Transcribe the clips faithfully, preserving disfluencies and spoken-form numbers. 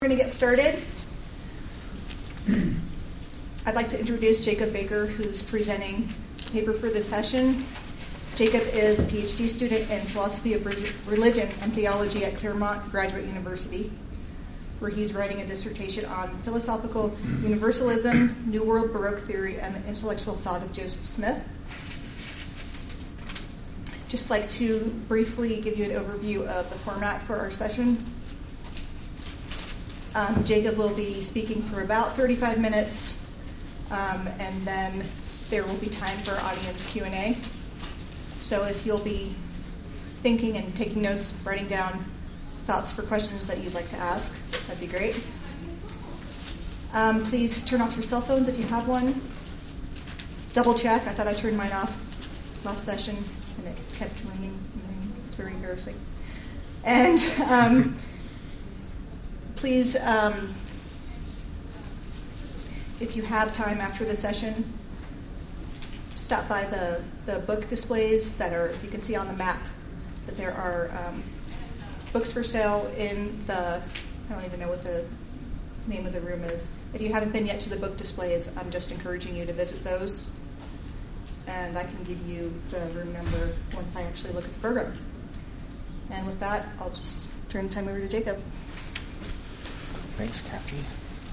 We're going to get started. I'd like to introduce Jacob Baker, who's presenting the paper for this session. Jacob is a P H D student in philosophy of religion and theology at Claremont Graduate University, where he's writing a dissertation on philosophical universalism, New World Baroque theory, and the intellectual thought of Joseph Smith. Just like to briefly give you an overview of the format for our session. Um, Jacob will be speaking for about thirty-five minutes, um, and then there will be time for audience Q and A. So if you'll be thinking and taking notes, writing down thoughts for questions that you'd like to ask, that'd be great. Um, please turn off your cell phones if you have one. Double check. I thought I turned mine off last session, and it kept ringing. ringing. It's very embarrassing. And um, Please, um, if you have time after the session, stop by the, the book displays that are, you can see on the map that there are um, books for sale in the, I don't even know what the name of the room is. If you haven't been yet to the book displays, I'm just encouraging you to visit those. And I can give you the room number once I actually look at the program. And with that, I'll just turn the time over to Jacob. Thanks, Kathy.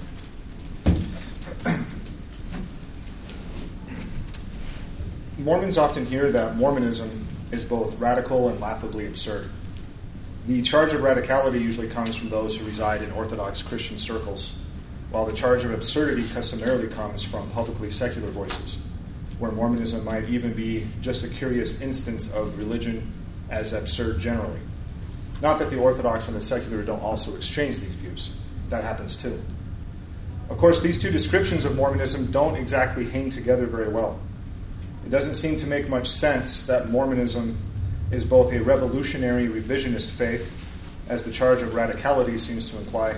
Mormons often hear that Mormonism is both radical and laughably absurd. The charge of radicality usually comes from those who reside in Orthodox Christian circles, while the charge of absurdity customarily comes from publicly secular voices, where Mormonism might even be just a curious instance of religion as absurd generally. Not that the Orthodox and the secular don't also exchange these views. That happens too. Of course, these two descriptions of Mormonism don't exactly hang together very well. It doesn't seem to make much sense that Mormonism is both a revolutionary revisionist faith, as the charge of radicality seems to imply,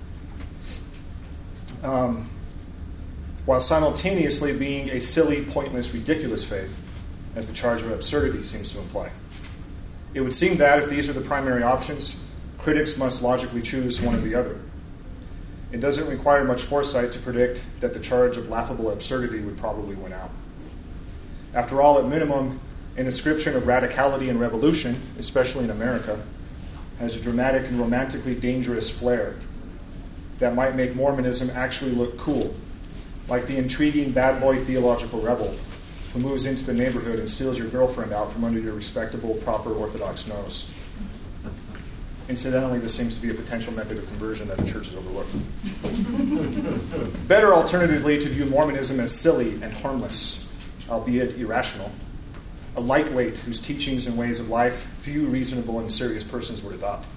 um, while simultaneously being a silly, pointless, ridiculous faith, as the charge of absurdity seems to imply. It would seem that if these are the primary options, critics must logically choose one or the other. It doesn't require much foresight to predict that the charge of laughable absurdity would probably win out. After all, at minimum, an ascription of radicality and revolution, especially in America, has a dramatic and romantically dangerous flair that might make Mormonism actually look cool, like the intriguing bad boy theological rebel who moves into the neighborhood and steals your girlfriend out from under your respectable, proper Orthodox nose. Incidentally, this seems to be a potential method of conversion that the church has overlooked. Better alternatively to view Mormonism as silly and harmless, albeit irrational, a lightweight whose teachings and ways of life few reasonable and serious persons would adopt.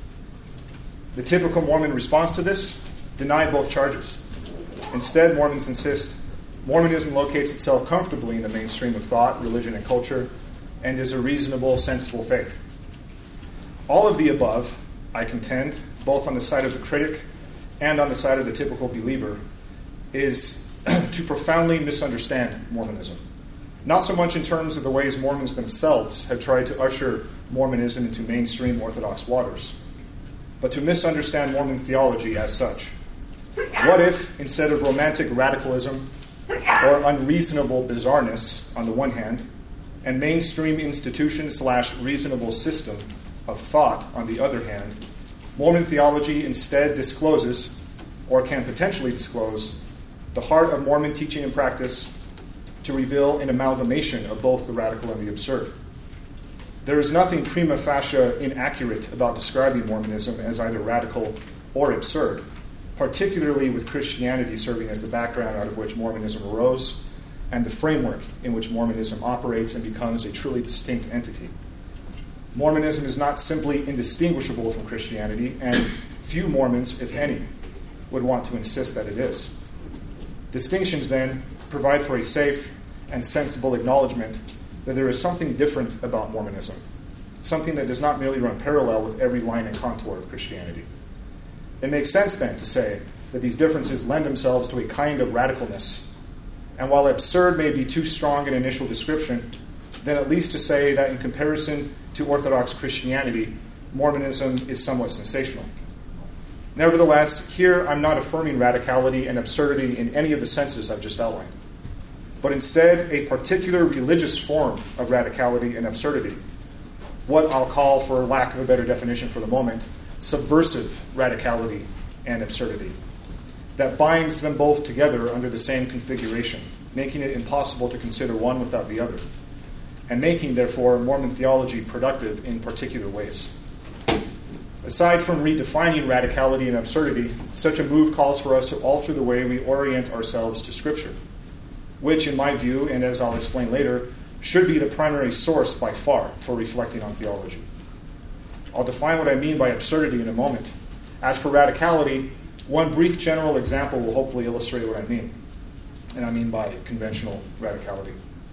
The typical Mormon response to this? Deny both charges. Instead, Mormons insist Mormonism locates itself comfortably in the mainstream of thought, religion, and culture, and is a reasonable, sensible faith. All of the above, I contend, both on the side of the critic and on the side of the typical believer, is to profoundly misunderstand Mormonism. Not so much in terms of the ways Mormons themselves have tried to usher Mormonism into mainstream Orthodox waters, but to misunderstand Mormon theology as such. What if, instead of romantic radicalism or unreasonable bizarreness on the one hand, and mainstream institution slash reasonable system of thought, on the other hand, Mormon theology instead discloses, or can potentially disclose, the heart of Mormon teaching and practice to reveal an amalgamation of both the radical and the absurd. There is nothing prima facie inaccurate about describing Mormonism as either radical or absurd, particularly with Christianity serving as the background out of which Mormonism arose and the framework in which Mormonism operates and becomes a truly distinct entity. Mormonism is not simply indistinguishable from Christianity, and few Mormons, if any, would want to insist that it is. Distinctions, then, provide for a safe and sensible acknowledgement that there is something different about Mormonism, something that does not merely run parallel with every line and contour of Christianity. It makes sense, then, to say that these differences lend themselves to a kind of radicalness, and while absurd may be too strong an initial description, then at least to say that in comparison to Orthodox Christianity, Mormonism is somewhat sensational. Nevertheless, here I'm not affirming radicality and absurdity in any of the senses I've just outlined, but instead a particular religious form of radicality and absurdity, what I'll call, for lack of a better definition for the moment, subversive radicality and absurdity, that binds them both together under the same configuration, making it impossible to consider one without the other, and making, therefore, Mormon theology productive in particular ways. Aside from redefining radicality and absurdity, such a move calls for us to alter the way we orient ourselves to Scripture, which, in my view, and as I'll explain later, should be the primary source by far for reflecting on theology. I'll define what I mean by absurdity in a moment. As for radicality, one brief general example will hopefully illustrate what I mean, and I mean by conventional radicality.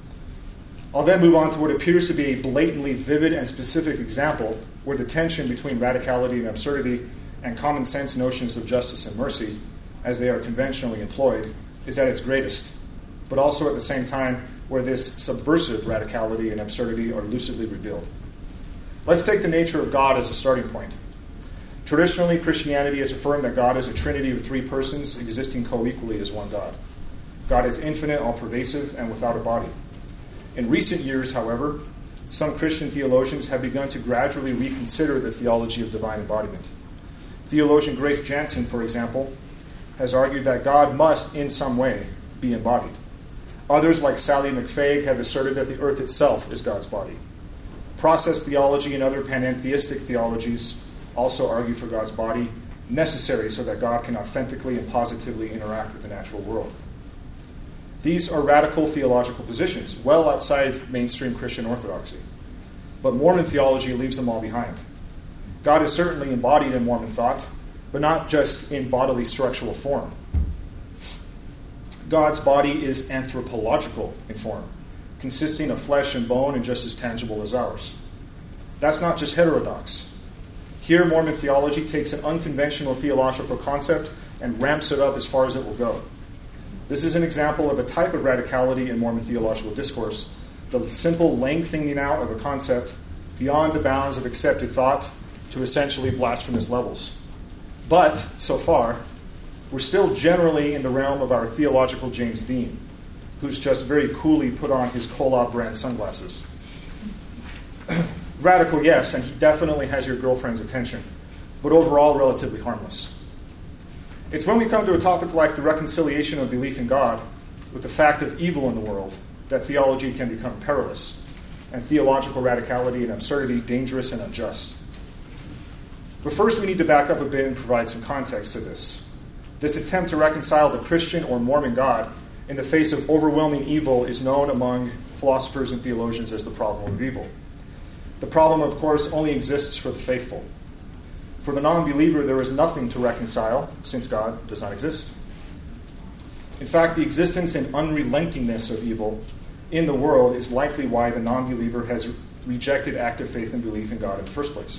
I'll then move on to what appears to be a blatantly vivid and specific example where the tension between radicality and absurdity and common sense notions of justice and mercy, as they are conventionally employed, is at its greatest, but also at the same time where this subversive radicality and absurdity are lucidly revealed. Let's take the nature of God as a starting point. Traditionally, Christianity has affirmed that God is a trinity of three persons existing co-equally as one God. God is infinite, all-pervasive, and without a body. In recent years, however, some Christian theologians have begun to gradually reconsider the theology of divine embodiment. Theologian Grace Jansen, for example, has argued that God must, in some way, be embodied. Others, like Sally McFaig, have asserted that the earth itself is God's body. Process theology and other panentheistic theologies also argue for God's body, necessary so that God can authentically and positively interact with the natural world. These are radical theological positions, well outside mainstream Christian orthodoxy. But Mormon theology leaves them all behind. God is certainly embodied in Mormon thought, but not just in bodily structural form. God's body is anthropological in form, consisting of flesh and bone and just as tangible as ours. That's not just heterodox. Here, Mormon theology takes an unconventional theological concept and ramps it up as far as it will go. This is an example of a type of radicality in Mormon theological discourse, the simple lengthening out of a concept beyond the bounds of accepted thought to essentially blasphemous levels. But, so far, we're still generally in the realm of our theological James Dean, who's just very coolly put on his Kolob brand sunglasses. Radical, yes, and he definitely has your girlfriend's attention, but overall relatively harmless. It's when we come to a topic like the reconciliation of belief in God with the fact of evil in the world that theology can become perilous, and theological radicality and absurdity dangerous and unjust. But first we need to back up a bit and provide some context to this. This attempt to reconcile the Christian or Mormon God in the face of overwhelming evil is known among philosophers and theologians as the problem of evil. The problem, of course, only exists for the faithful. For the non-believer, there is nothing to reconcile, since God does not exist. In fact, the existence and unrelentingness of evil in the world is likely why the non-believer has rejected active faith and belief in God in the first place.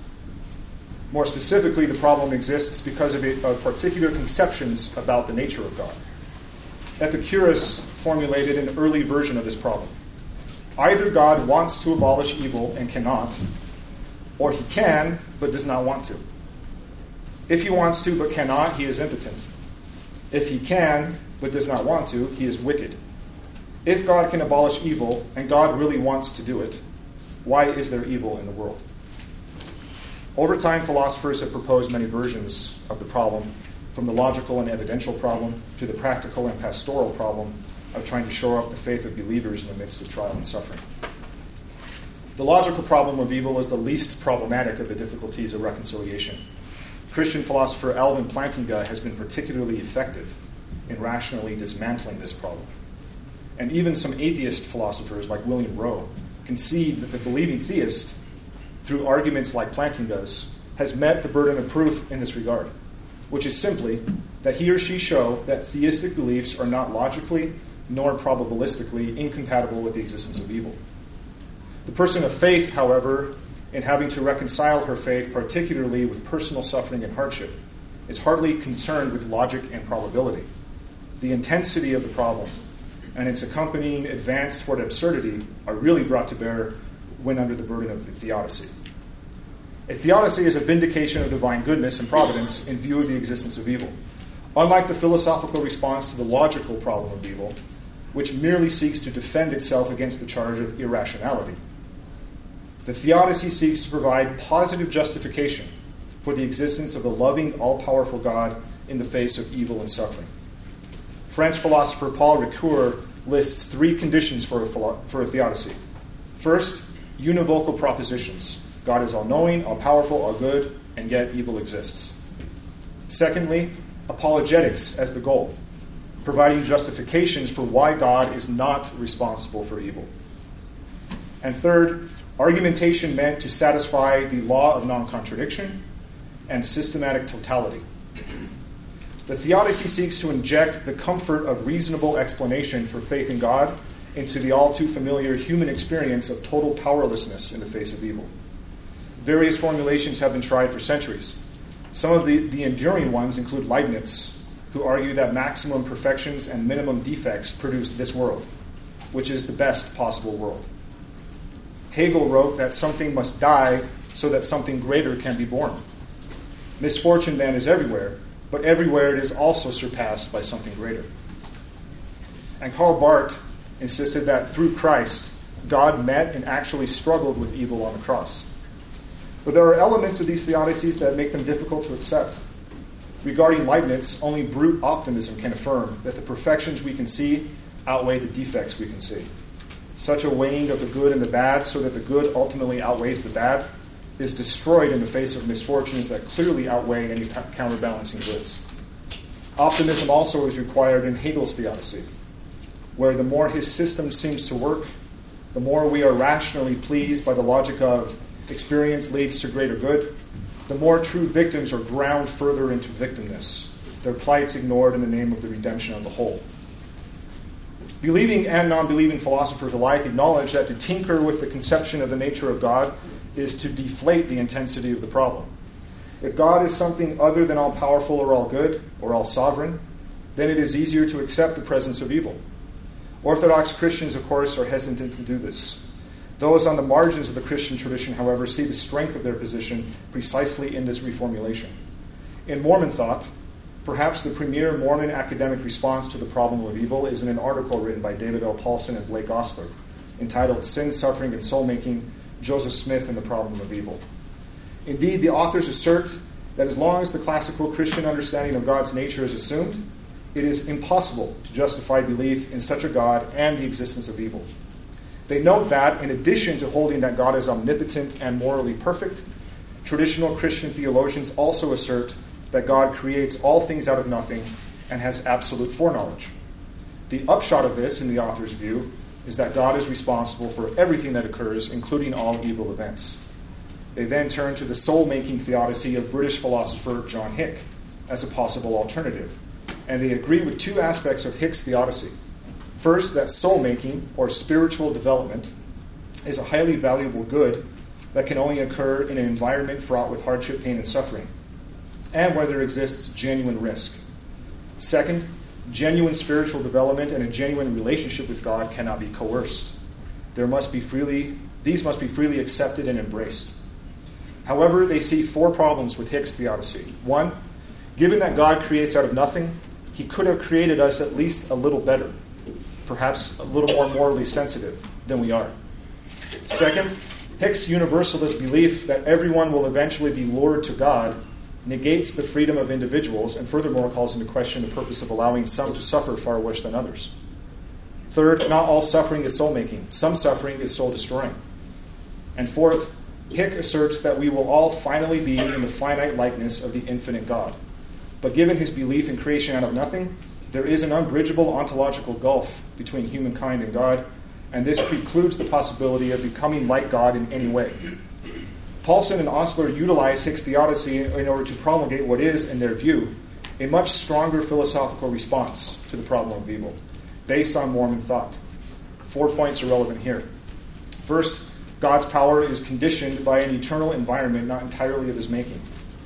More specifically, the problem exists because of, it, of particular conceptions about the nature of God. Epicurus formulated an early version of this problem. Either God wants to abolish evil and cannot, or he can, but does not want to. If he wants to, but cannot, he is impotent. If he can, but does not want to, he is wicked. If God can abolish evil, and God really wants to do it, why is there evil in the world? Over time, philosophers have proposed many versions of the problem, from the logical and evidential problem to the practical and pastoral problem of trying to shore up the faith of believers in the midst of trial and suffering. The logical problem of evil is the least problematic of the difficulties of reconciliation. Christian philosopher Alvin Plantinga has been particularly effective in rationally dismantling this problem. And even some atheist philosophers like William Rowe concede that the believing theist, through arguments like Plantinga's, has met the burden of proof in this regard, which is simply that he or she show that theistic beliefs are not logically nor probabilistically incompatible with the existence of evil. The person of faith, however, in having to reconcile her faith, particularly with personal suffering and hardship, is hardly concerned with logic and probability. The intensity of the problem and its accompanying advance toward absurdity are really brought to bear when under the burden of the theodicy. A theodicy is a vindication of divine goodness and providence in view of the existence of evil. Unlike the philosophical response to the logical problem of evil, which merely seeks to defend itself against the charge of irrationality, the theodicy seeks to provide positive justification for the existence of the loving, all-powerful God in the face of evil and suffering. French philosopher Paul Ricoeur lists three conditions for a, philo- for a theodicy. First, univocal propositions. God is all-knowing, all-powerful, all-good, and yet evil exists. Secondly, apologetics as the goal, providing justifications for why God is not responsible for evil. And third, argumentation meant to satisfy the law of non-contradiction and systematic totality. The theodicy seeks to inject the comfort of reasonable explanation for faith in God into the all too familiar human experience of total powerlessness in the face of evil. Various formulations have been tried for centuries. Some of the, the enduring ones include Leibniz, who argued that maximum perfections and minimum defects produce this world, which is the best possible world. Hegel wrote that something must die so that something greater can be born. Misfortune, then, is everywhere, but everywhere it is also surpassed by something greater. And Karl Barth insisted that through Christ, God met and actually struggled with evil on the cross. But there are elements of these theodicies that make them difficult to accept. Regarding Leibniz, only brute optimism can affirm that the perfections we can see outweigh the defects we can see. Such a weighing of the good and the bad so that the good ultimately outweighs the bad is destroyed in the face of misfortunes that clearly outweigh any counterbalancing goods. Optimism also is required in Hegel's theodicy, where the more his system seems to work, the more we are rationally pleased by the logic of experience leads to greater good, the more true victims are ground further into victimness, their plights ignored in the name of the redemption of the whole. Believing and non-believing philosophers alike acknowledge that to tinker with the conception of the nature of God is to deflate the intensity of the problem. If God is something other than all-powerful or all-good or all-sovereign, then it is easier to accept the presence of evil. Orthodox Christians, of course, are hesitant to do this. Those on the margins of the Christian tradition, however, see the strength of their position precisely in this reformulation. In Mormon thought, perhaps the premier Mormon academic response to the problem of evil is in an article written by David L. Paulson and Blake Ostler, entitled Sin, Suffering, and Soul-Making, Joseph Smith and the Problem of Evil. Indeed, the authors assert that as long as the classical Christian understanding of God's nature is assumed, it is impossible to justify belief in such a God and the existence of evil. They note that, in addition to holding that God is omnipotent and morally perfect, traditional Christian theologians also assert that God creates all things out of nothing and has absolute foreknowledge. The upshot of this, in the author's view, is that God is responsible for everything that occurs, including all evil events. They then turn to the soul-making theodicy of British philosopher John Hick as a possible alternative, and they agree with two aspects of Hick's theodicy. First, that soul-making, or spiritual development, is a highly valuable good that can only occur in an environment fraught with hardship, pain, and suffering, and where there exists genuine risk. Second, genuine spiritual development and a genuine relationship with God cannot be coerced. There must be freely, these must be freely accepted and embraced. However, they see four problems with Hick's theodicy. One, given that God creates out of nothing, he could have created us at least a little better, perhaps a little more morally sensitive than we are. Second, Hick's universalist belief that everyone will eventually be lured to God negates the freedom of individuals and furthermore calls into question the purpose of allowing some to suffer far worse than others. Third, not all suffering is soul-making. Some suffering is soul-destroying. And fourth, Hick asserts that we will all finally be in the finite likeness of the infinite God. But given his belief in creation out of nothing, there is an unbridgeable ontological gulf between humankind and God, and this precludes the possibility of becoming like God in any way. Paulson and Ostler utilize Hick's theodicy in order to promulgate what is, in their view, a much stronger philosophical response to the problem of evil, based on Mormon thought. Four points are relevant here. First, God's power is conditioned by an eternal environment not entirely of his making.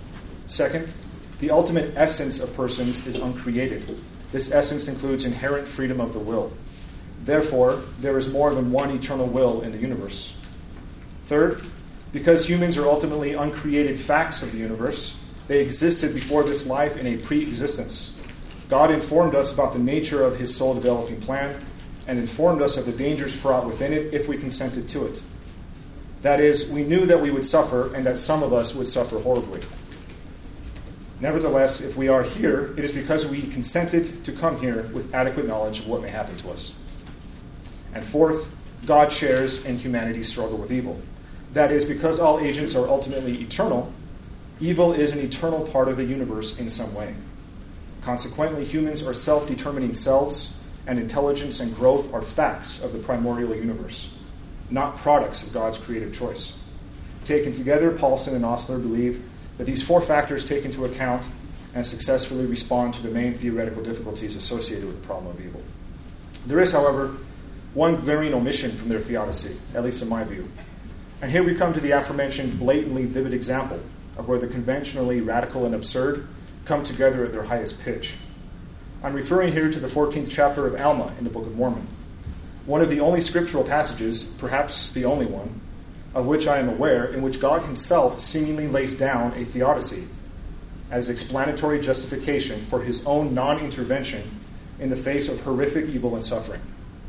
Second, the ultimate essence of persons is uncreated. This essence includes inherent freedom of the will. Therefore, there is more than one eternal will in the universe. Third, Because humans are ultimately uncreated facts of the universe, they existed before this life in a pre-existence. God informed us about the nature of his soul-developing plan and informed us of the dangers fraught within it if we consented to it. That is, we knew that we would suffer and that some of us would suffer horribly. Nevertheless, if we are here, it is because we consented to come here with adequate knowledge of what may happen to us. And fourth, God shares in humanity's struggle with evil. That is, because all agents are ultimately eternal, evil is an eternal part of the universe in some way. Consequently, humans are self-determining selves, and intelligence and growth are facts of the primordial universe, not products of God's creative choice. Taken together, Paulson and Osler believe that these four factors take into account and successfully respond to the main theoretical difficulties associated with the problem of evil. There is, however, one glaring omission from their theodicy, at least in my view. And here we come to the aforementioned blatantly vivid example of where the conventionally radical and absurd come together at their highest pitch. I'm referring here to the fourteenth chapter of Alma in the Book of Mormon, one of the only scriptural passages, perhaps the only one, of which I am aware, in which God himself seemingly lays down a theodicy as explanatory justification for his own non-intervention in the face of horrific evil and suffering.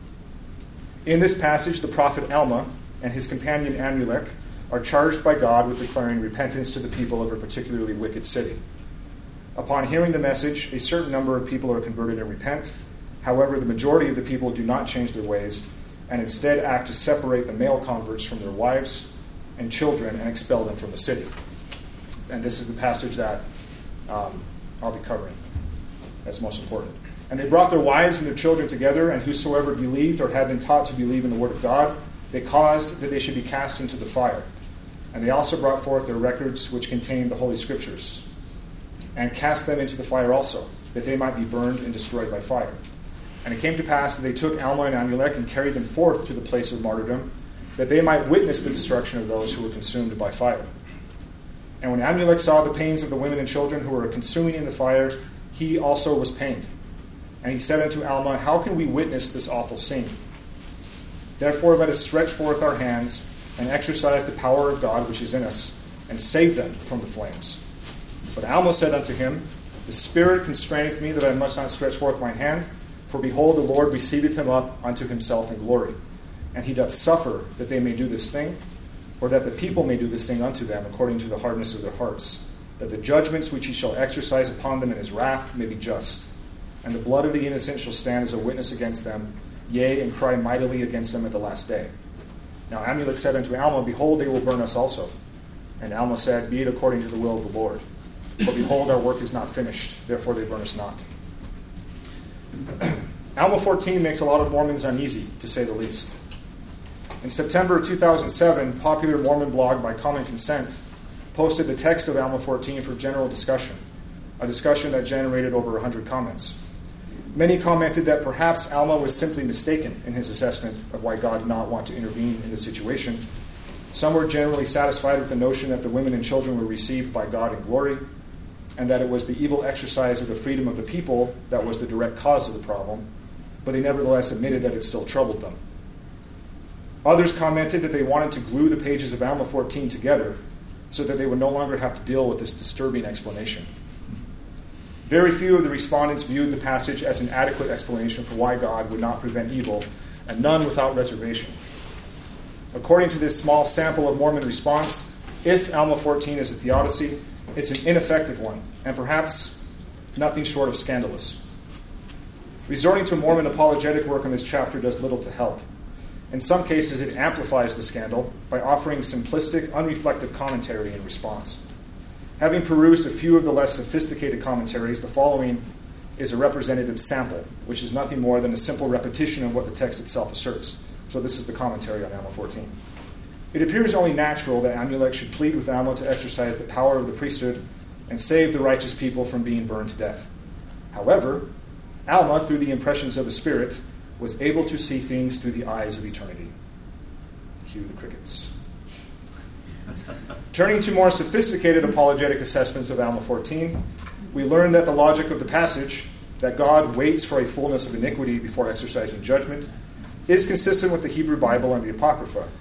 In this passage, the prophet Alma and his companion Amulek are charged by God with declaring repentance to the people of a particularly wicked city. Upon hearing the message, a certain number of people are converted and repent. However, the majority of the people do not change their ways and instead act to separate the male converts from their wives and children and expel them from the city. And this is the passage that um, I'll be covering. That's most important. And they brought their wives and their children together, and whosoever believed or had been taught to believe in the word of God, they caused that they should be cast into the fire. And they also brought forth their records which contained the Holy Scriptures, and cast them into the fire also, that they might be burned and destroyed by fire. And it came to pass that they took Alma and Amulek and carried them forth to the place of martyrdom, that they might witness the destruction of those who were consumed by fire. And when Amulek saw the pains of the women and children who were consuming in the fire, he also was pained. And he said unto Alma, How can we witness this awful scene? Therefore let us stretch forth our hands and exercise the power of God which is in us, and save them from the flames. But Alma said unto him, The Spirit constraineth me that I must not stretch forth mine hand, for behold, the Lord receiveth him up unto himself in glory. And he doth suffer that they may do this thing, or that the people may do this thing unto them, according to the hardness of their hearts, that the judgments which he shall exercise upon them in his wrath may be just. And the blood of the innocent shall stand as a witness against them, yea, and cry mightily against them at the last day. Now Amulek said unto Alma, Behold, they will burn us also. And Alma said, Be it according to the will of the Lord. For behold, our work is not finished, therefore they burn us not. Alma fourteen makes a lot of Mormons uneasy, to say the least. In September two thousand seven, popular Mormon blog by common consent posted the text of Alma fourteen for general discussion, a discussion that generated over one hundred comments. Many commented that perhaps Alma was simply mistaken in his assessment of why God did not want to intervene in the situation. Some were generally satisfied with the notion that the women and children were received by God in glory, and that it was the evil exercise of the freedom of the people that was the direct cause of the problem, but they nevertheless admitted that it still troubled them. Others commented that they wanted to glue the pages of Alma fourteen together so that they would no longer have to deal with this disturbing explanation. Very few of the respondents viewed the passage as an adequate explanation for why God would not prevent evil, and none without reservation. According to this small sample of Mormon response, if Alma fourteen is a theodicy, it's an ineffective one, and perhaps nothing short of scandalous. Resorting to Mormon apologetic work in this chapter does little to help. In some cases, it amplifies the scandal by offering simplistic, unreflective commentary in response. Having perused a few of the less sophisticated commentaries, the following is a representative sample, which is nothing more than a simple repetition of what the text itself asserts. So this is the commentary on Alma fourteen. It appears only natural that Amulek should plead with Alma to exercise the power of the priesthood and save the righteous people from being burned to death. However, Alma, through the impressions of the Spirit, was able to see things through the eyes of eternity. Cue the crickets. Turning to more sophisticated apologetic assessments of Alma fourteen, we learn that the logic of the passage, that God waits for a fullness of iniquity before exercising judgment, is consistent with the Hebrew Bible and the Apocrypha,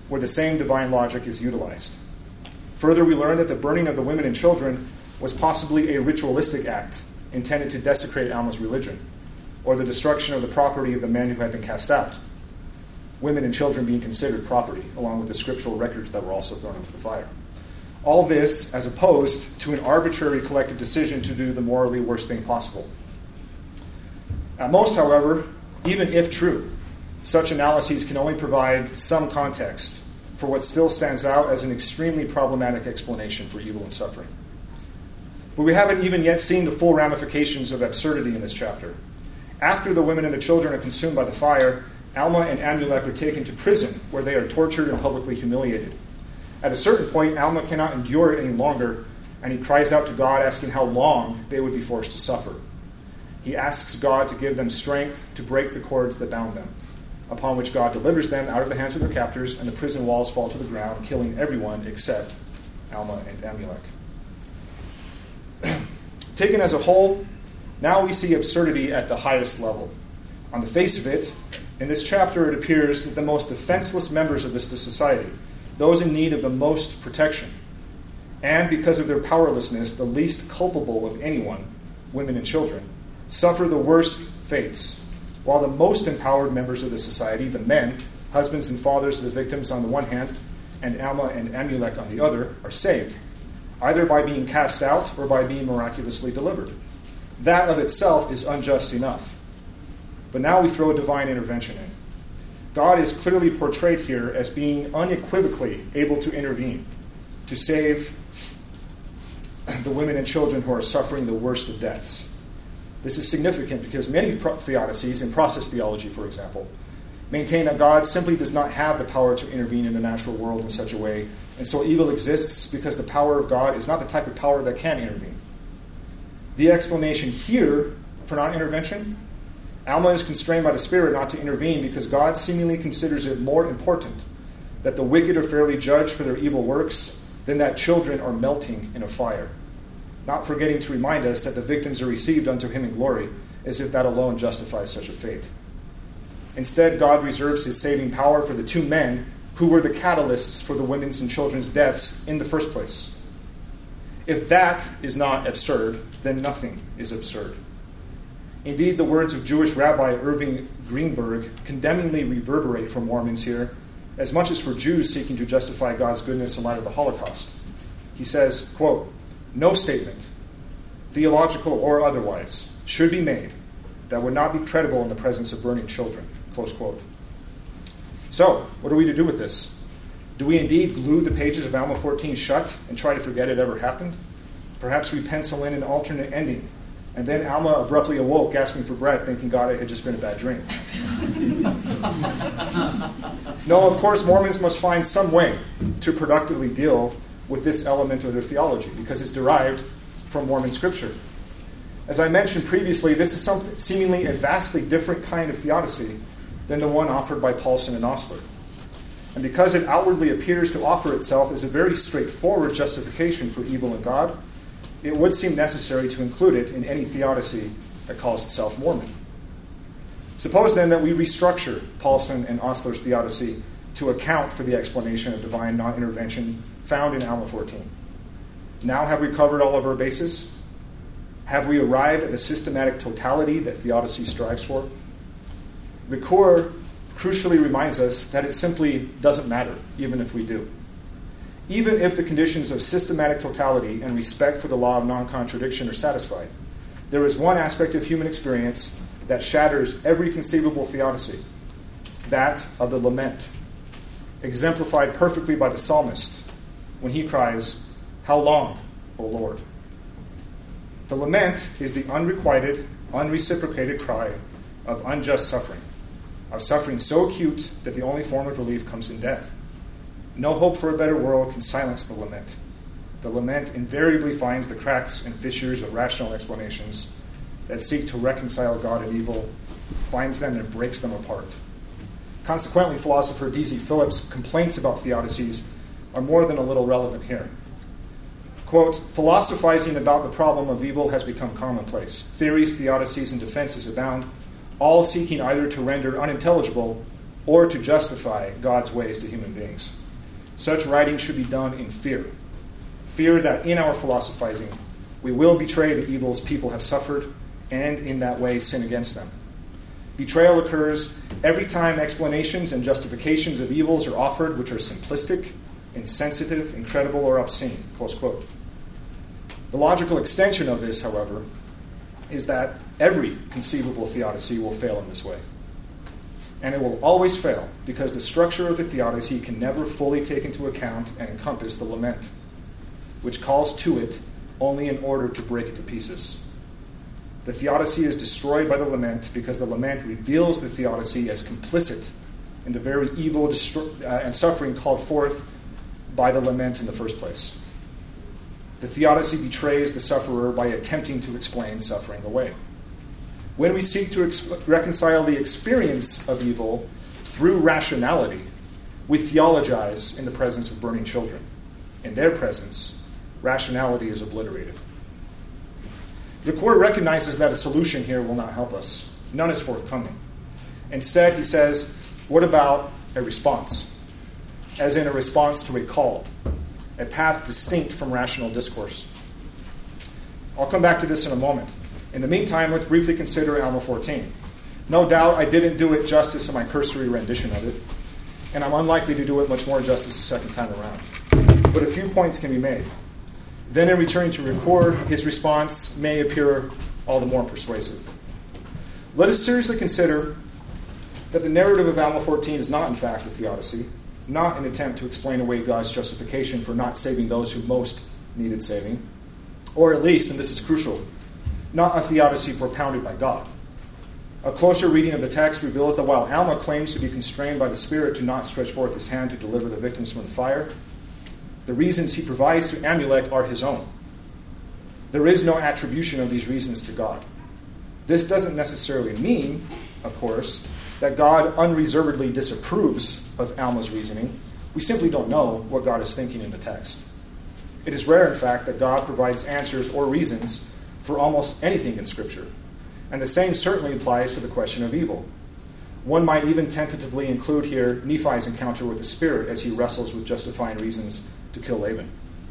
where the same divine logic is utilized. Further, we learn that the burning of the women and children was possibly a ritualistic act intended to desecrate Alma's religion, or the destruction of the property of the men who had been cast out, women and children being considered property, along with the scriptural records that were also thrown into the fire. All this as opposed to an arbitrary collective decision to do the morally worst thing possible. At most, however, even if true, such analyses can only provide some context for what still stands out as an extremely problematic explanation for evil and suffering. But we haven't even yet seen the full ramifications of absurdity in this chapter. After the women and the children are consumed by the fire, Alma and Amulek are taken to prison, where they are tortured and publicly humiliated. At a certain point, Alma cannot endure it any longer, and he cries out to God, asking how long they would be forced to suffer. He asks God to give them strength to break the cords that bound them, upon which God delivers them out of the hands of their captors, and the prison walls fall to the ground, killing everyone except Alma and Amulek. Taken as a whole, now we see absurdity at the highest level. On the face of it, in this chapter it appears that the most defenseless members of this society, those in need of the most protection, and because of their powerlessness, the least culpable of anyone, women and children, suffer the worst fates, while the most empowered members of the society, the men, husbands and fathers of the victims on the one hand, and Alma and Amulek on the other, are saved, either by being cast out or by being miraculously delivered. That of itself is unjust enough. But now we throw a divine intervention in. God is clearly portrayed here as being unequivocally able to intervene, to save the women and children who are suffering the worst of deaths. This is significant because many theodicies, in process theology for example, maintain that God simply does not have the power to intervene in the natural world in such a way, and so evil exists because the power of God is not the type of power that can intervene. The explanation here for non-intervention: Alma is constrained by the Spirit not to intervene because God seemingly considers it more important that the wicked are fairly judged for their evil works than that children are melting in a fire, not forgetting to remind us that the victims are received unto him in glory, as if that alone justifies such a fate. Instead, God reserves his saving power for the two men who were the catalysts for the women's and children's deaths in the first place. If that is not absurd, then nothing is absurd. Indeed, the words of Jewish Rabbi Irving Greenberg condemningly reverberate for Mormons here, as much as for Jews seeking to justify God's goodness in light of the Holocaust. He says, quote, "No statement, theological or otherwise, should be made that would not be credible in the presence of burning children," close quote. So, what are we to do with this? Do we indeed glue the pages of Alma fourteen shut and try to forget it ever happened? Perhaps we pencil in an alternate ending, and then Alma abruptly awoke, gasping for breath, thinking God it had just been a bad dream. No, of course, Mormons must find some way to productively deal with this element of their theology, because it's derived from Mormon scripture. As I mentioned previously, this is something, seemingly a vastly different kind of theodicy than the one offered by Paulson and Osler. And because it outwardly appears to offer itself as a very straightforward justification for evil in God, it would seem necessary to include it in any theodicy that calls itself Mormon. Suppose then that we restructure Paulson and Osler's theodicy to account for the explanation of divine non-intervention found in Alma fourteen. Now have we covered all of our bases? Have we arrived at the systematic totality that theodicy strives for? Ricoeur crucially reminds us that it simply doesn't matter, even if we do. Even if the conditions of systematic totality and respect for the law of non-contradiction are satisfied, there is one aspect of human experience that shatters every conceivable theodicy, that of the lament, exemplified perfectly by the psalmist when he cries, "How long, O Lord?" The lament is the unrequited, unreciprocated cry of unjust suffering, of suffering so acute that the only form of relief comes in death. No hope for a better world can silence the lament. The lament invariably finds the cracks and fissures of rational explanations that seek to reconcile God and evil, finds them and breaks them apart. Consequently, philosopher D Z Phillips' complaints about theodicies are more than a little relevant here. Quote, "Philosophizing about the problem of evil has become commonplace. Theories, theodicies, and defenses abound, all seeking either to render unintelligible or to justify God's ways to human beings. Such writing should be done in fear. Fear that in our philosophizing we will betray the evils people have suffered and in that way sin against them. Betrayal occurs every time explanations and justifications of evils are offered which are simplistic, insensitive, incredible, or obscene. Close quote. The logical extension of this, however, is that every conceivable theodicy will fail in this way. And it will always fail because the structure of the theodicy can never fully take into account and encompass the lament, which calls to it only in order to break it to pieces. The theodicy is destroyed by the lament because the lament reveals the theodicy as complicit in the very evil destro- uh, and suffering called forth by the lament in the first place. The theodicy betrays the sufferer by attempting to explain suffering away. When we seek to exp- reconcile the experience of evil through rationality, we theologize in the presence of burning children. In their presence, rationality is obliterated. The court recognizes that a solution here will not help us. None is forthcoming. Instead, he says, what about a response? As in a response to a call, a path distinct from rational discourse. I'll come back to this in a moment. In the meantime, let's briefly consider Alma fourteen. No doubt I didn't do it justice in my cursory rendition of it, and I'm unlikely to do it much more justice the second time around. But a few points can be made. Then in returning to record, his response may appear all the more persuasive. Let us seriously consider that the narrative of Alma fourteen is not in fact a theodicy, not an attempt to explain away God's justification for not saving those who most needed saving, or at least, and this is crucial, not a theodicy propounded by God. A closer reading of the text reveals that while Alma claims to be constrained by the Spirit to not stretch forth his hand to deliver the victims from the fire, the reasons he provides to Amulek are his own. There is no attribution of these reasons to God. This doesn't necessarily mean, of course, that God unreservedly disapproves of Alma's reasoning. We simply don't know what God is thinking in the text. It is rare, in fact, that God provides answers or reasons for almost anything in Scripture. And the same certainly applies to the question of evil. One might even tentatively include here Nephi's encounter with the Spirit as he wrestles with justifying reasons to kill Laban.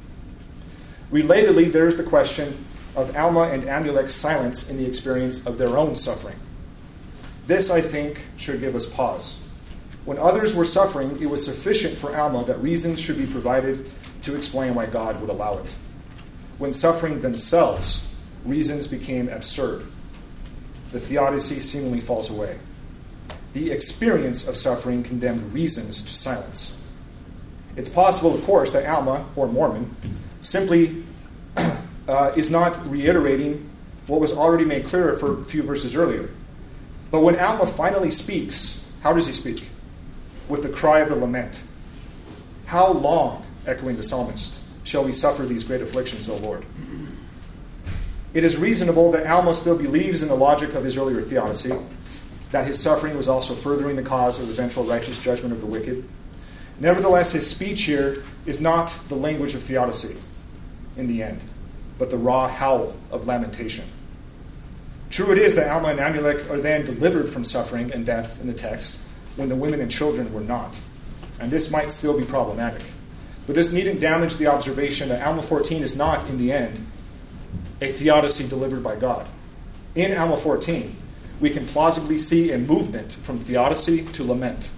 Relatedly, there is the question of Alma and Amulek's silence in the experience of their own suffering. This, I think, should give us pause. When others were suffering, it was sufficient for Alma that reasons should be provided to explain why God would allow it. When suffering themselves, reasons became absurd. The theodicy seemingly falls away. The experience of suffering condemned reasons to silence. It's possible, of course, that Alma, or Mormon, simply uh, is not reiterating what was already made clearer for a few verses earlier. But when Alma finally speaks, how does he speak? With the cry of the lament. How long, echoing the psalmist, shall we suffer these great afflictions, O Lord? It is reasonable that Alma still believes in the logic of his earlier theodicy, that his suffering was also furthering the cause of eventual righteous judgment of the wicked. Nevertheless, his speech here is not the language of theodicy in the end, but the raw howl of lamentation. True it is that Alma and Amulek are then delivered from suffering and death in the text, when the women and children were not. And this might still be problematic. But this needn't damage the observation that Alma fourteen is not, in the end, a theodicy delivered by God. In Alma fourteen, we can plausibly see a movement from theodicy to lament.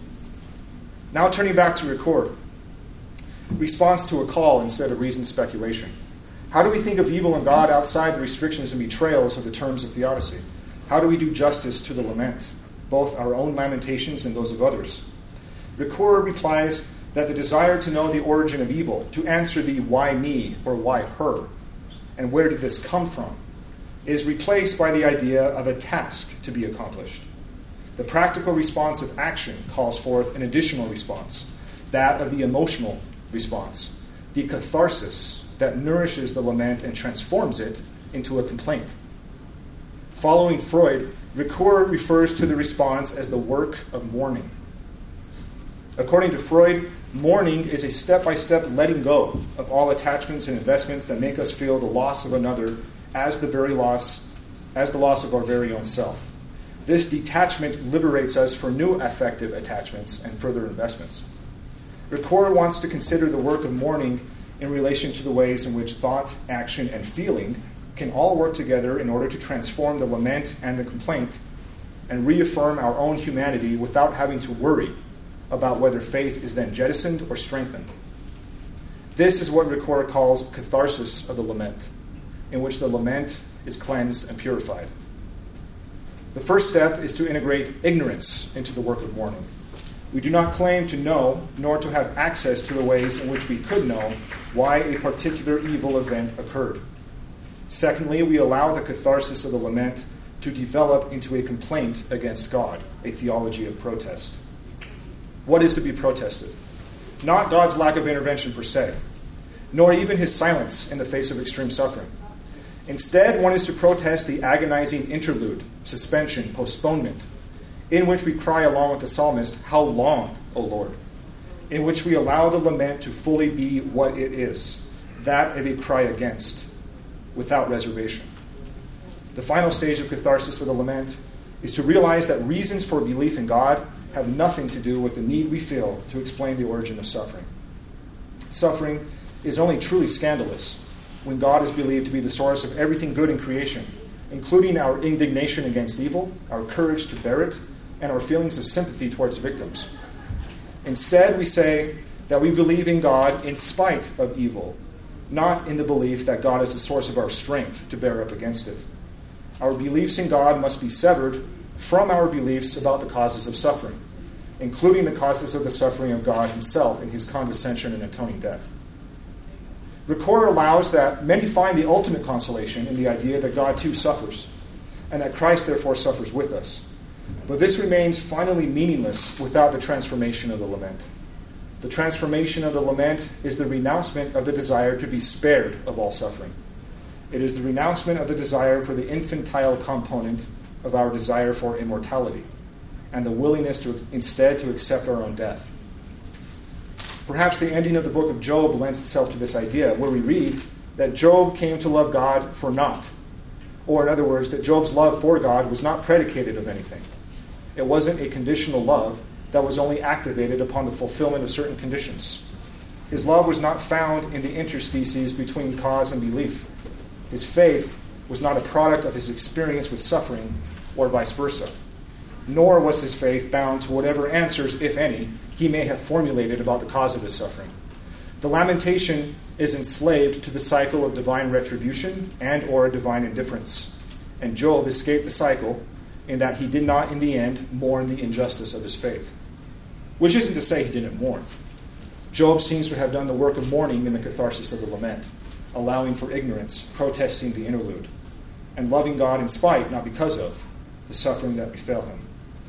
Now turning back to record. Response to a call instead of reasoned speculation. How do we think of evil and God outside the restrictions and betrayals of the terms of theodicy? How do we do justice to the lament, both our own lamentations and those of others? Ricoeur replies that the desire to know the origin of evil, to answer the why me or why her, and where did this come from, is replaced by the idea of a task to be accomplished. The practical response of action calls forth an additional response, that of the emotional response, the catharsis that nourishes the lament and transforms it into a complaint. Following Freud, Ricoeur refers to the response as the work of mourning. According to Freud, mourning is a step-by-step letting go of all attachments and investments that make us feel the loss of another as the very loss, as the loss of our very own self. This detachment liberates us for new affective attachments and further investments. Ricoeur wants to consider the work of mourning in relation to the ways in which thought, action, and feeling can all work together in order to transform the lament and the complaint and reaffirm our own humanity without having to worry about whether faith is then jettisoned or strengthened. This is what Ricoeur calls catharsis of the lament, in which the lament is cleansed and purified. The first step is to integrate ignorance into the work of mourning. We do not claim to know, nor to have access to the ways in which we could know why a particular evil event occurred. Secondly, we allow the catharsis of the lament to develop into a complaint against God, a theology of protest. What is to be protested? Not God's lack of intervention per se, nor even his silence in the face of extreme suffering. Instead, one is to protest the agonizing interlude, suspension, postponement, in which we cry along with the psalmist, "How long, O Lord?" in which we allow the lament to fully be what it is, that of a cry against, without reservation. The final stage of catharsis of the lament is to realize that reasons for belief in God have nothing to do with the need we feel to explain the origin of suffering. Suffering is only truly scandalous when God is believed to be the source of everything good in creation, including our indignation against evil, our courage to bear it, and our feelings of sympathy towards victims. Instead, we say that we believe in God in spite of evil, not in the belief that God is the source of our strength to bear up against it. Our beliefs in God must be severed from our beliefs about the causes of suffering, including the causes of the suffering of God himself in his condescension and atoning death. Ricoeur allows that many find the ultimate consolation in the idea that God too suffers, and that Christ therefore suffers with us. But this remains finally meaningless without the transformation of the lament. The transformation of the lament is the renouncement of the desire to be spared of all suffering. It is the renouncement of the desire for the infantile component of our desire for immortality, and the willingness to instead to accept our own death. Perhaps the ending of the book of Job lends itself to this idea, where we read that Job came to love God for naught. Or in other words, that Job's love for God was not predicated of anything. It wasn't a conditional love that was only activated upon the fulfillment of certain conditions. His love was not found in the interstices between cause and belief. His faith was not a product of his experience with suffering, or vice versa. Nor was his faith bound to whatever answers, if any, he may have formulated about the cause of his suffering. The lamentation is enslaved to the cycle of divine retribution and or divine indifference. And Job escaped the cycle in that he did not, in the end, mourn the injustice of his fate. Which isn't to say he didn't mourn. Job seems to have done the work of mourning in the catharsis of the lament, allowing for ignorance, protesting the interlude, and loving God in spite, not because of, the suffering that befell him.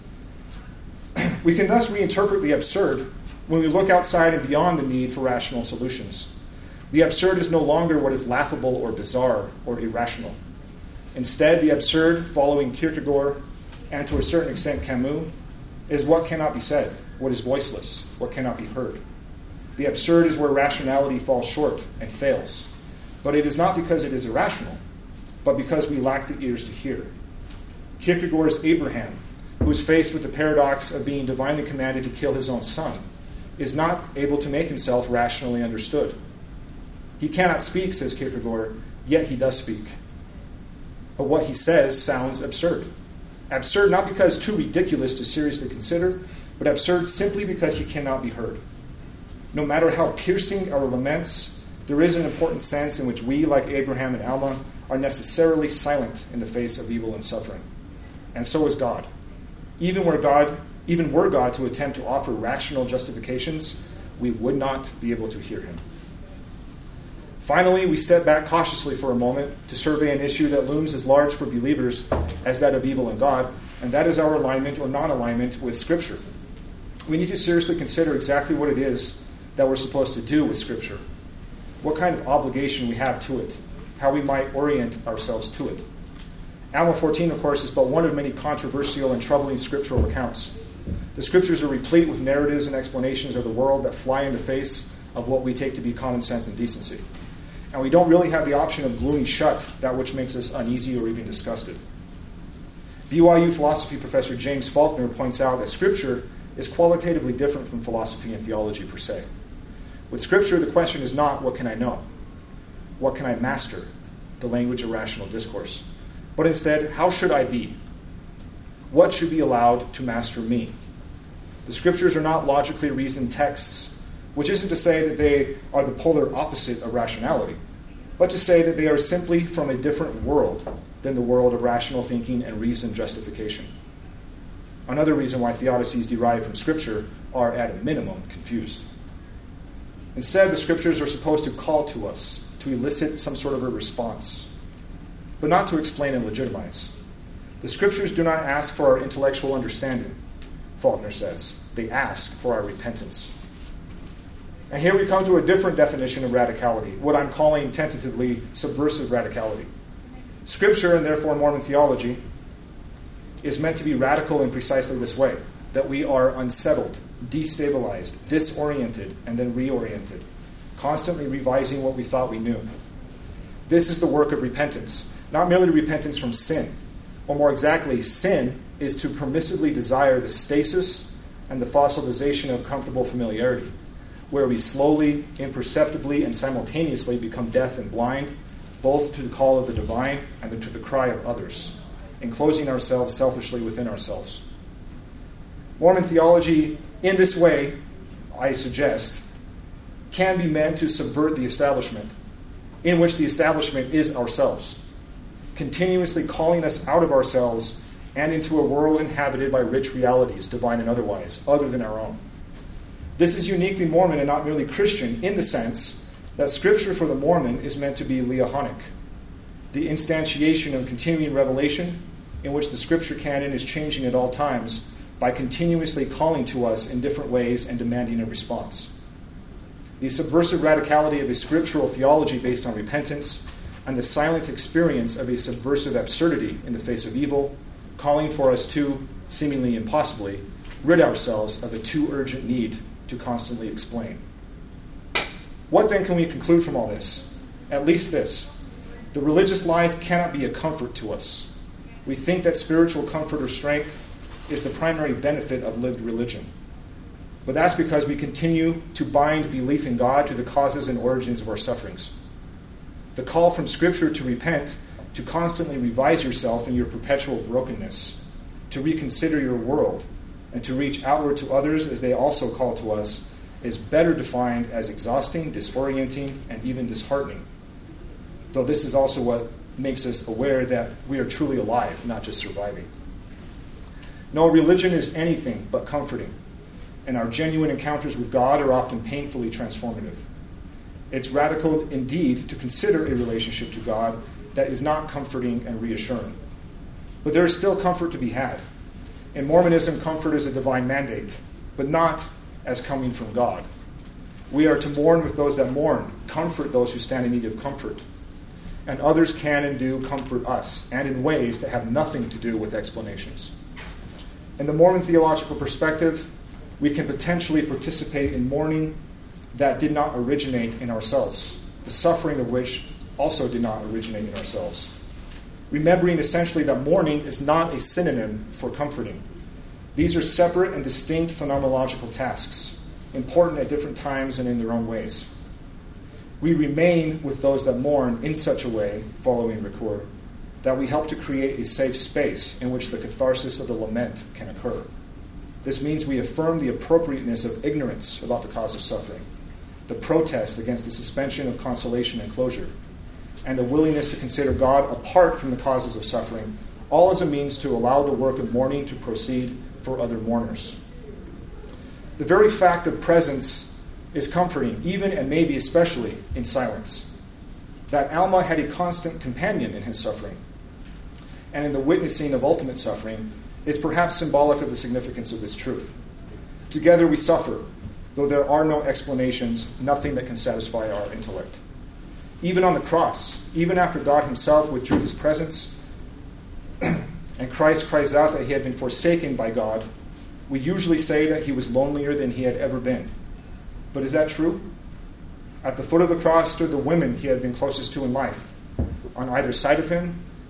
We can thus reinterpret the absurd when we look outside and beyond the need for rational solutions. The absurd is no longer what is laughable or bizarre or irrational. Instead, the absurd, following Kierkegaard and to a certain extent Camus, is what cannot be said, what is voiceless, what cannot be heard. The absurd is where rationality falls short and fails. But it is not because it is irrational, but because we lack the ears to hear. Kierkegaard's Abraham, who is faced with the paradox of being divinely commanded to kill his own son, is not able to make himself rationally understood. He cannot speak, says Kierkegaard, yet he does speak. But what he says sounds absurd. Absurd not because too ridiculous to seriously consider, but absurd simply because he cannot be heard. No matter how piercing our laments, there is an important sense in which we, like Abraham and Alma, are necessarily silent in the face of evil and suffering. And so is God. Even were God, even were God to attempt to offer rational justifications, we would not be able to hear him. Finally, we step back cautiously for a moment to survey an issue that looms as large for believers as that of evil and God, and that is our alignment or non-alignment with Scripture. We need to seriously consider exactly what it is that we're supposed to do with Scripture, what kind of obligation we have to it, how we might orient ourselves to it. Alma fourteen, of course, is but one of many controversial and troubling scriptural accounts. The Scriptures are replete with narratives and explanations of the world that fly in the face of what we take to be common sense and decency. And we don't really have the option of gluing shut that which makes us uneasy or even disgusted. B Y U philosophy professor James Faulkner points out that Scripture is qualitatively different from philosophy and theology per se. With Scripture, the question is not, what can I know? What can I master? The language of rational discourse. But instead, how should I be? What should be allowed to master me? The Scriptures are not logically reasoned texts, which isn't to say that they are the polar opposite of rationality, but to say that they are simply from a different world than the world of rational thinking and reasoned justification. Another reason why theodicies derived from Scripture are, at a minimum, confused. Instead, the Scriptures are supposed to call to us, to elicit some sort of a response, but not to explain and legitimize. The Scriptures do not ask for our intellectual understanding, Faulkner says. They ask for our repentance. And here we come to a different definition of radicality, what I'm calling tentatively subversive radicality. Scripture, and therefore Mormon theology, is meant to be radical in precisely this way, that we are unsettled, destabilized, disoriented, and then reoriented, constantly revising what we thought we knew. This is the work of repentance, not merely repentance from sin, or more exactly, sin is to permissively desire the stasis and the fossilization of comfortable familiarity, where we slowly, imperceptibly, and simultaneously become deaf and blind, both to the call of the divine and to the cry of others, enclosing ourselves selfishly within ourselves. Mormon theology, in this way, I suggest, can be meant to subvert the establishment, in which the establishment is ourselves, continuously calling us out of ourselves and into a world inhabited by rich realities, divine and otherwise, other than our own. This is uniquely Mormon and not merely Christian in the sense that Scripture for the Mormon is meant to be Leahonic, the instantiation of continuing revelation in which the Scripture canon is changing at all times by continuously calling to us in different ways and demanding a response. The subversive radicality of a scriptural theology based on repentance and the silent experience of a subversive absurdity in the face of evil, calling for us to, seemingly impossibly, rid ourselves of the too urgent need to constantly explain. What then can we conclude from all this? At least this: the religious life cannot be a comfort to us. We think that spiritual comfort or strength is the primary benefit of lived religion. But that's because we continue to bind belief in God to the causes and origins of our sufferings. The call from Scripture to repent, to constantly revise yourself in your perpetual brokenness, to reconsider your world, and to reach outward to others as they also call to us, is better defined as exhausting, disorienting, and even disheartening. Though this is also what makes us aware that we are truly alive, not just surviving. No, religion is anything but comforting, and our genuine encounters with God are often painfully transformative. It's radical indeed to consider a relationship to God that is not comforting and reassuring. But there is still comfort to be had. In Mormonism, comfort is a divine mandate, but not as coming from God. We are to mourn with those that mourn, comfort those who stand in need of comfort. And others can and do comfort us, and in ways that have nothing to do with explanations. In the Mormon theological perspective, we can potentially participate in mourning that did not originate in ourselves, the suffering of which also did not originate in ourselves. Remembering essentially that mourning is not a synonym for comforting. These are separate and distinct phenomenological tasks, important at different times and in their own ways. We remain with those that mourn in such a way, following Ricoeur, that we help to create a safe space in which the catharsis of the lament can occur. This means we affirm the appropriateness of ignorance about the cause of suffering, the protest against the suspension of consolation and closure, and a willingness to consider God apart from the causes of suffering, all as a means to allow the work of mourning to proceed for other mourners. The very fact of presence is comforting, even and maybe especially in silence. That Alma had a constant companion in his suffering, and in the witnessing of ultimate suffering, is perhaps symbolic of the significance of this truth. Together we suffer, though there are no explanations, nothing that can satisfy our intellect. Even on the cross, even after God himself withdrew his presence, and Christ cries out that he had been forsaken by God, we usually say that he was lonelier than he had ever been. But is that true? At the foot of the cross stood the women he had been closest to in life. On either side of him,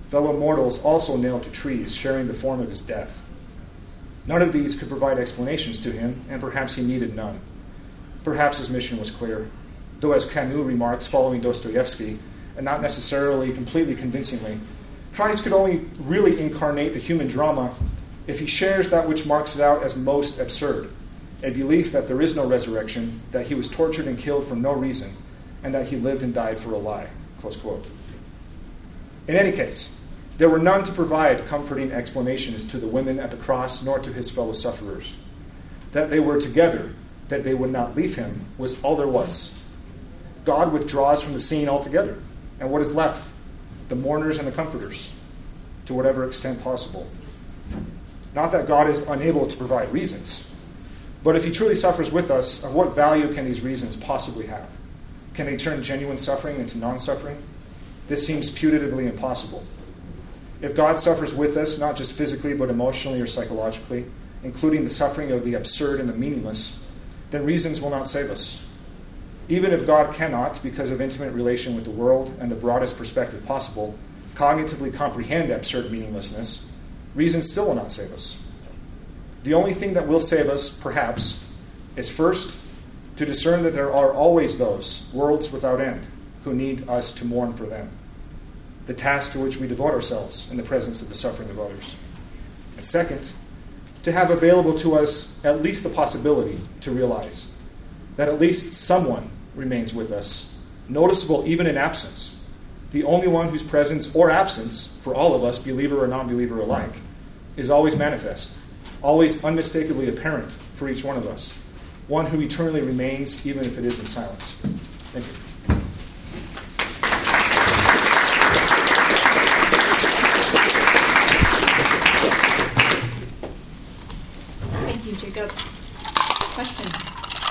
fellow mortals also nailed to trees, sharing the form of his death. None of these could provide explanations to him, and perhaps he needed none. Perhaps his mission was clear, though as Camus remarks following Dostoevsky, and not necessarily completely convincingly, Christ could only really incarnate the human drama if he shares that which marks it out as most absurd, a belief that there is no resurrection, that he was tortured and killed for no reason, and that he lived and died for a lie. Close quote. In any case, there were none to provide comforting explanations to the women at the cross nor to his fellow sufferers. That they were together, that they would not leave him, was all there was. God withdraws from the scene altogether, and what is left? The mourners and the comforters, to whatever extent possible. Not that God is unable to provide reasons, but if he truly suffers with us, of what value can these reasons possibly have? Can they turn genuine suffering into non-suffering? This seems putatively impossible. If God suffers with us, not just physically, but emotionally or psychologically, including the suffering of the absurd and the meaningless, then reasons will not save us. Even if God cannot, because of intimate relation with the world and the broadest perspective possible, cognitively comprehend absurd meaninglessness, reason still will not save us. The only thing that will save us, perhaps, is first to discern that there are always those, worlds without end, who need us to mourn for them, the task to which we devote ourselves in the presence of the suffering of others. And second, to have available to us at least the possibility to realize that at least someone remains with us, noticeable even in absence, the only one whose presence or absence, for all of us, believer or non-believer alike, is always manifest, always unmistakably apparent for each one of us, one who eternally remains even if it is in silence. Thank you. Thank you, Jacob. Questions?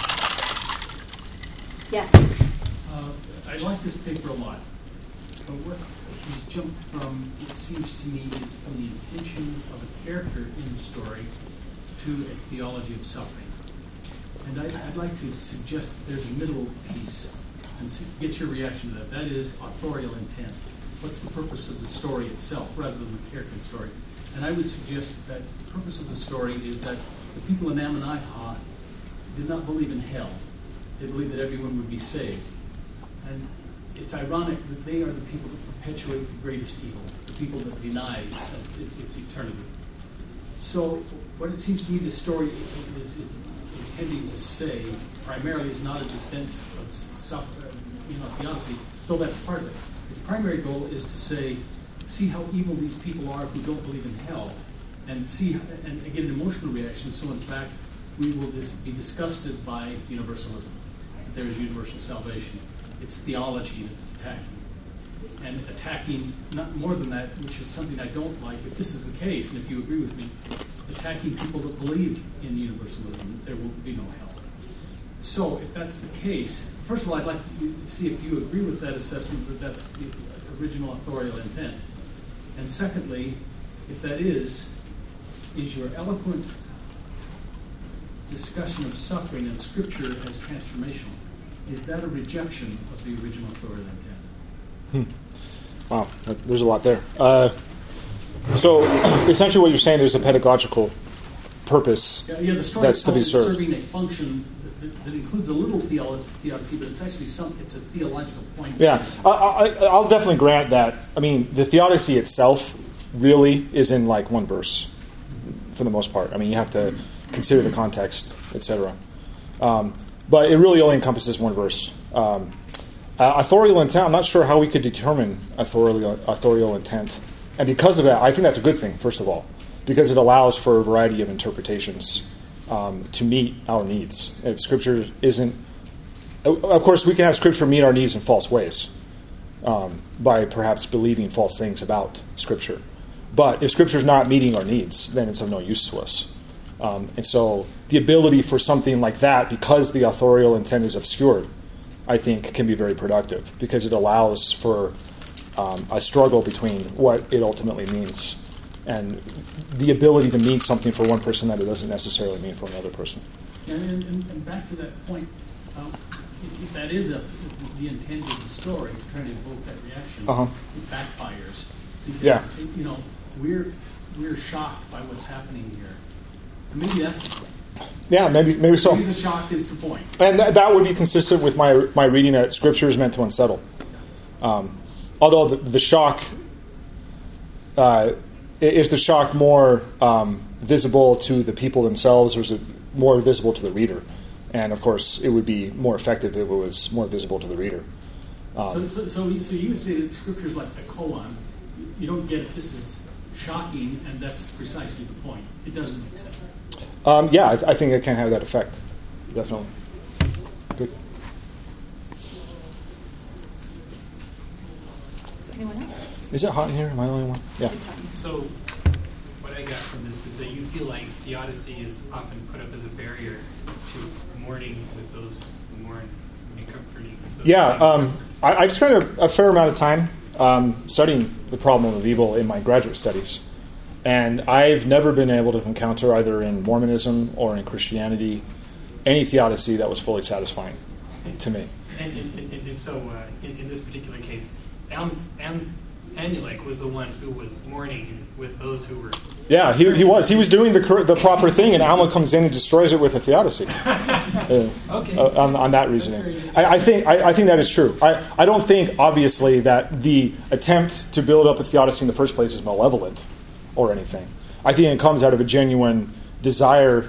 Yes. Uh, I like this paper a lot. But what he's jumped from, it seems to me, is from the intention of a character in the story to a theology of suffering. And I, I'd like to suggest that there's a middle piece and see, get your reaction to that. That is authorial intent. What's the purpose of the story itself rather than the character story? And I would suggest that the purpose of the story is that the people in Ammonihah did not believe in hell. They believed that everyone would be saved. And it's ironic that they are the people that perpetuate the greatest evil, the people that deny its, its, its eternity. So what it seems to me the story is intending to say primarily is not a defense of suffering, you know, theodicy, though that's part of it. Its primary goal is to say, see how evil these people are who don't believe in hell, and see and get an emotional reaction. So in fact, we will dis- be disgusted by universalism. That there is universal salvation. It's theology that's attacking. And attacking, not more than that, which is something I don't like, if this is the case, and if you agree with me, attacking people that believe in universalism, that there will be no hell. So, if that's the case, first of all, I'd like to see if you agree with that assessment that that's the original authorial intent. And secondly, if that is, is your eloquent discussion of suffering and Scripture as transformational, is that a rejection of the original authorial intent? Hmm. Wow, there's a lot there. Uh, so, essentially what you're saying, there's a pedagogical purpose yeah, yeah, the story that's to be served. Is serving a function that, that, that includes a little theodicy, but it's actually some, it's a theological point. Yeah, I, I, I'll definitely grant that. I mean, the theodicy itself really is in like one verse, for the most part. I mean, you have to consider the context, et cetera. Um, but it really only encompasses one verse. Um, uh, authorial intent, I'm not sure how we could determine authorial, authorial intent. And because of that, I think that's a good thing, first of all, because it allows for a variety of interpretations um, to meet our needs. If Scripture isn't... Of course, we can have Scripture meet our needs in false ways um, by perhaps believing false things about Scripture. But if Scripture is not meeting our needs, then it's of no use to us. Um, and so the ability for something like that, because the authorial intent is obscured, I think can be very productive, because it allows for um, a struggle between what it ultimately means and the ability to mean something for one person that it doesn't necessarily mean for another person. And, and, and back to that point, um, if, if that is a, the intent of the story, trying to evoke that reaction, uh-huh. it backfires. Because, Yeah. you know, we're we're shocked by what's happening here. Maybe that's the point. Yeah, maybe maybe so. Maybe the shock is the point. And that, that would be consistent with my my reading that Scripture is meant to unsettle. Um, although the, the shock uh, is the shock more um, visible to the people themselves, or is it more visible to the reader? And of course, it would be more effective if it was more visible to the reader. Um, so, so, so, so you would say that Scripture is like a koan. You don't get it. This is shocking, and that's precisely the point. It doesn't make sense. um, yeah, I, I think it can have that effect. Definitely. Good. Anyone else? Is it hot in here? Am I the only one? Yeah. It's hot. So, what I got from this is that you feel like theodicy is often put up as a barrier to mourning with those who mourn and comforting with those Yeah, who um, I, I've spent a, a fair amount of time um, studying the problem of evil in my graduate studies. And I've never been able to encounter, either in Mormonism or in Christianity, any theodicy that was fully satisfying to me. And, and, and, and so, uh, in, in this particular case, Am, Am, Amulek was the one who was mourning with those who were... Yeah, he, he was. He was doing the cor- the proper thing, and Alma comes in and destroys it with a theodicy. Uh, Okay. uh, on, on that That's reasoning. very- I, I think I, I think that is true. I, I don't think, obviously, that the attempt to build up a theodicy in the first place is malevolent or anything. I think it comes out of a genuine desire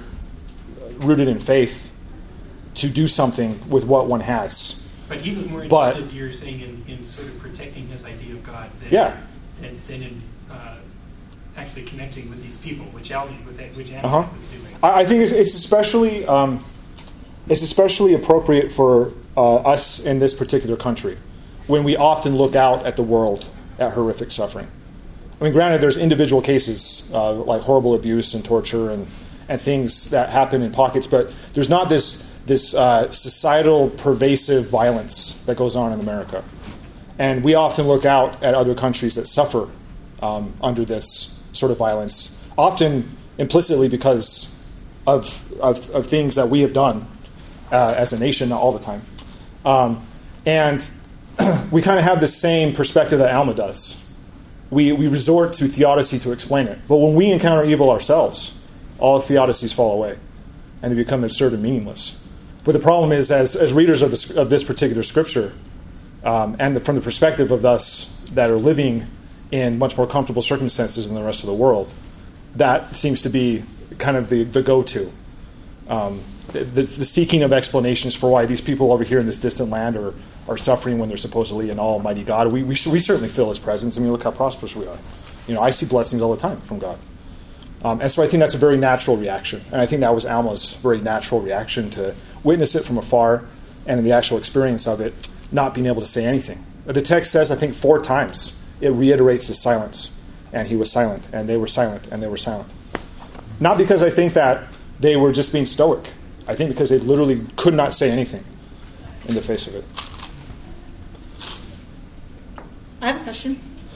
rooted in faith to do something with what one has. But he was more But- interested, you're saying, in, in sort of protecting his idea of God than, Yeah. than, than in uh, actually connecting with these people, which Almy, with that, which Amulek Uh-huh. was doing. I, I think it's, it's especially um, it's especially appropriate for uh, us in this particular country when we often look out at the world at horrific suffering. I mean, granted, there's individual cases uh, like horrible abuse and torture and, and things that happen in pockets, but there's not this this uh, societal pervasive violence that goes on in America. And we often look out at other countries that suffer um, under this sort of violence, often implicitly because of, of, of things that we have done uh, as a nation, not all the time. Um, and we kind of have the same perspective that Alma does. We, we resort to theodicy to explain it. But when we encounter evil ourselves, all theodicies fall away, and they become absurd and meaningless. But the problem is, as, as readers of this, of this particular scripture, um, and the, from the perspective of us that are living in much more comfortable circumstances than the rest of the world, that seems to be kind of the, the go-to. Um, the, the seeking of explanations for why these people over here in this distant land are, are suffering when they're supposedly an almighty God. We, we, we certainly feel his presence. I mean, look how prosperous we are. You know, I see blessings all the time from God. Um, and so I think that's a very natural reaction. And I think that was Alma's very natural reaction, to witness it from afar and in the actual experience of it, not being able to say anything. The text says, I think, four times, it reiterates his silence. And he was silent, and they were silent, and they were silent. Not because I think that they were just being stoic. I think because they literally could not say anything in the face of it. I have a question.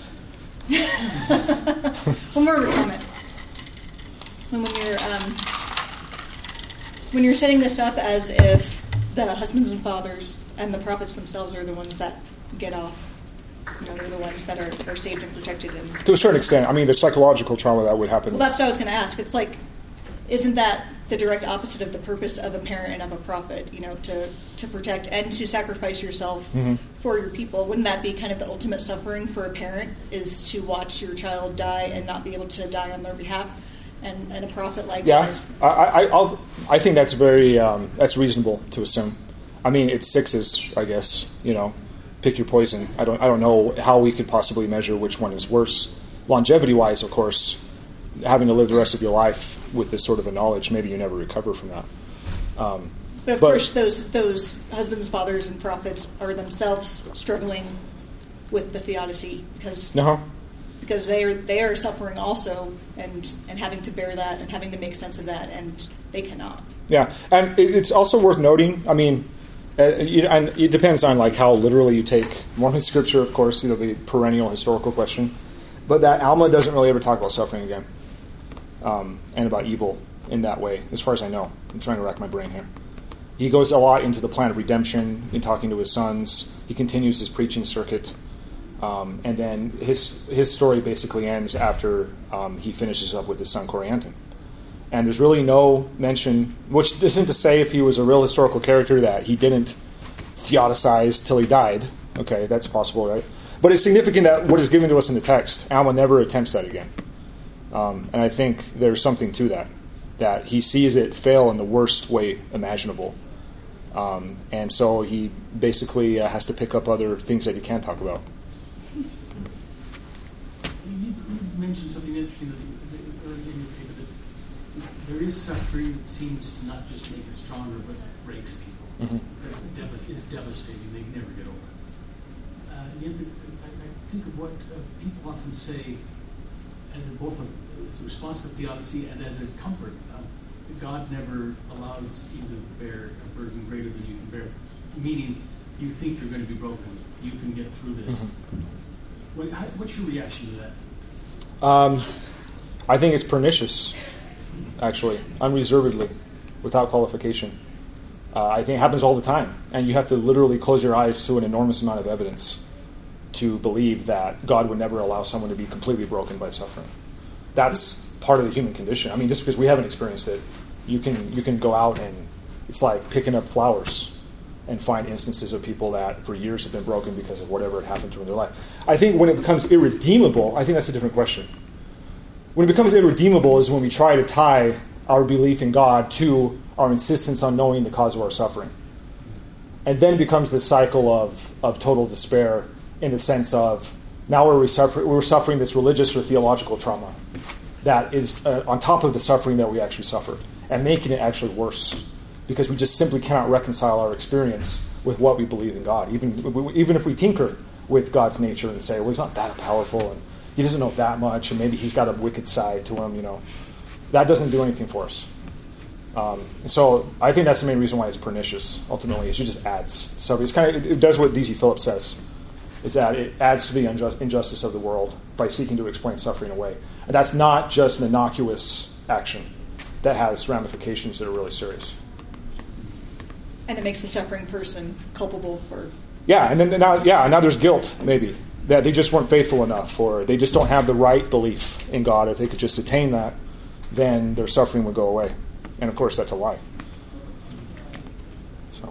One more comment. When, when you're um, when you're setting this up as if the husbands and fathers and the prophets themselves are the ones that get off, you know, they're the ones that are, are saved and protected. And To a certain extent. I mean, the psychological trauma that would happen. well, that's what I was going to ask. It's like, isn't that the direct opposite of the purpose of a parent and of a prophet? You know, to to protect and to sacrifice yourself Mm-hmm. for your people. Wouldn't that be kind of the ultimate suffering for a parent? Is to watch your child die and not be able to die on their behalf? And, and a prophet Yeah, likewise. I, I, I'll, I think that's very um, that's reasonable to assume. I mean, it's sixes, I guess. You know, pick your poison. I don't I don't know how we could possibly measure which one is worse. Longevity-wise, of course, having to live the rest of your life with this sort of a knowledge, maybe you never recover from that. Um, But of but- course, those those husbands, fathers, and prophets are themselves struggling with the theodicy because no, because they are they are suffering also and and having to bear that and having to make sense of that, and they cannot. yeah, and it, it's also worth noting. I mean, uh, you, and it depends on like how literally you take Mormon scripture, of course. You know, the perennial historical question, but that Alma doesn't really ever talk about suffering again, um, and about evil in that way, as far as I know. I'm trying to rack my brain here. He goes a lot into the plan of redemption in talking to his sons. He continues his preaching circuit. Um, and then his his story basically ends after um, he finishes up with his son Corianton. And there's really no mention, which isn't to say if he was a real historical character that he didn't theodicize till he died. Okay, that's possible, right? But it's significant that what is given to us in the text, Alma never attempts that again. Um, and I think there's something to that, that he sees it fail in the worst way imaginable. Um, and so he basically uh, has to pick up other things that he can talk about. You mentioned something interesting that earlier in your paper, that there is suffering that seems to not just make us stronger, but breaks people. Mm-hmm. That dev- is devastating. They never get over it. Uh, yet the, I, I think of what uh, people often say as a, both a, as a response to theodicy and as a comfort. Uh, God never allows you to bear a burden greater than you can bear. Meaning, you think you're going to be broken. You can get through this. Mm-hmm. What, how, what's your reaction to that? Um, I think it's pernicious, actually, unreservedly, without qualification. Uh, I think it happens all the time. And you have to literally close your eyes to an enormous amount of evidence to believe that God would never allow someone to be completely broken by suffering. That's part of the human condition. I mean, just because we haven't experienced it, you can you can go out and it's like picking up flowers and find instances of people that for years have been broken because of whatever had happened to them in their life. I think when it becomes irredeemable, I think that's a different question. When it becomes irredeemable is when we try to tie our belief in God to our insistence on knowing the cause of our suffering. And then it becomes this cycle of, of total despair in the sense of now we're, suffer- we're suffering this religious or theological trauma that is uh, on top of the suffering that we actually suffered and making it actually worse because we just simply cannot reconcile our experience with what we believe in God. Even, even if we tinker with God's nature and say, well, he's not that powerful and he doesn't know that much and maybe he's got a wicked side to him, you know. That doesn't do anything for us. Um, and so I think that's the main reason why it's pernicious, ultimately, is it just adds. So it's kind of, it does what D C Phillips says, is that it adds to the unjust, injustice of the world by seeking to explain suffering away. And that's not just an innocuous action. That has ramifications that are really serious. And it makes the suffering person culpable for... Yeah, and then now, yeah, now there's guilt, maybe, that they just weren't faithful enough, or they just don't have the right belief in God. If they could just attain that, then their suffering would go away. And of course, that's a lie. So,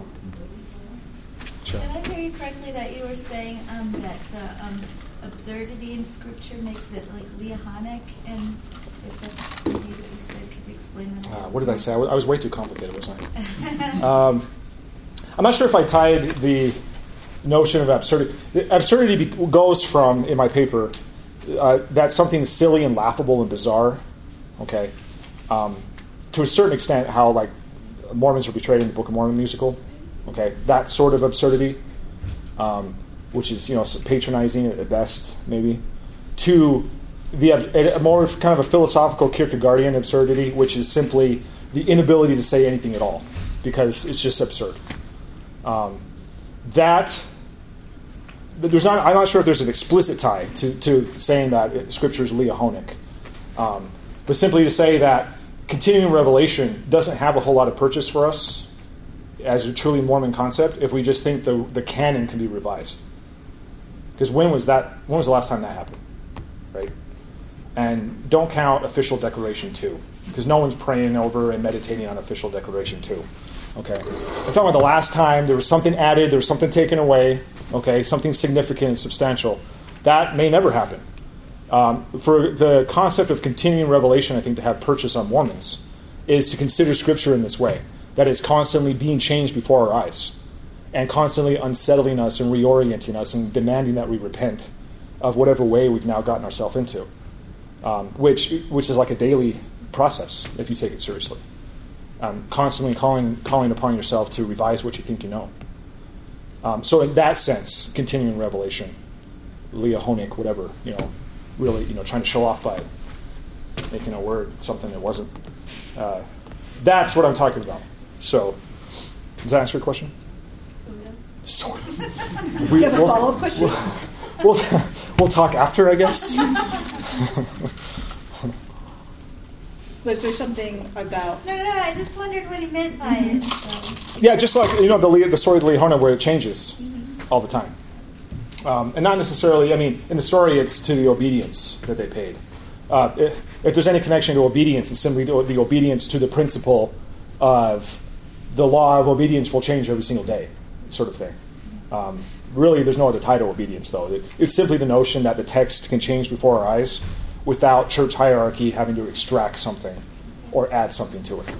sure. Did I hear you correctly that you were saying um, that the um, absurdity in Scripture makes it like Leahonic? And if that's indeed what you said, could you explain that? Uh, what did I say? I was, I was way too complicated, wasn't I? um, I'm not sure if I tied the notion of absurdity. The absurdity be- goes from, in my paper, uh, that's something silly and laughable and bizarre. Okay. Um, to a certain extent, how like Mormons are portrayed in the Book of Mormon musical. Okay, that sort of absurdity, um, which is you know patronizing at best, maybe. To the a more kind of a philosophical Kierkegaardian absurdity, which is simply the inability to say anything at all because it's just absurd. Um, that there's not. I'm not sure if there's an explicit tie to, to saying that Scripture is Leahonic, um, but simply to say that continuing revelation doesn't have a whole lot of purchase for us as a truly Mormon concept if we just think the the canon can be revised. Because when was that? When was the last time that happened? Right? And don't count official declaration two, because no one's praying over and meditating on official declaration two. Okay, I'm talking about the last time there was something added, there was something taken away. Okay, something significant and substantial. That may never happen. Um, for the concept of continuing revelation, I think to have purchase on Mormons is to consider Scripture in this way, that is constantly being changed before our eyes and constantly unsettling us and reorienting us and demanding that we repent of whatever way we've now gotten ourselves into, um, which which is like a daily process if you take it seriously. Um, constantly calling calling upon yourself to revise what you think you know. Um, so in that sense, continuing revelation, Leahonic, whatever, you know, really, you know, trying to show off by making a word something that wasn't. Uh, that's what I'm talking about. So, does that answer your question? Sort of. Sort of. Do you have a follow-up question? We'll, we'll, we'll talk after, I guess. Was there something about... No, no, no, I just wondered what he meant by it. So. Yeah, just like, you know, the the story of Leahona where it changes mm-hmm. all the time. Um, and not necessarily, I mean, in the story, it's to the obedience that they paid. Uh, if, if there's any connection to obedience, it's simply the obedience to the principle of the law of obedience will change every single day, sort of thing. Um, really, there's no other tie to obedience, though. It, it's simply the notion that the text can change before our eyes without church hierarchy having to extract something or add something to it.